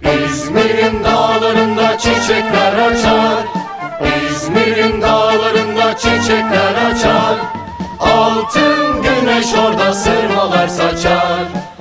İzmir'in dağlarında çiçekler açar, İzmir'in dağlarında çiçekler açar. Altın güneş orada sırmalar saçar.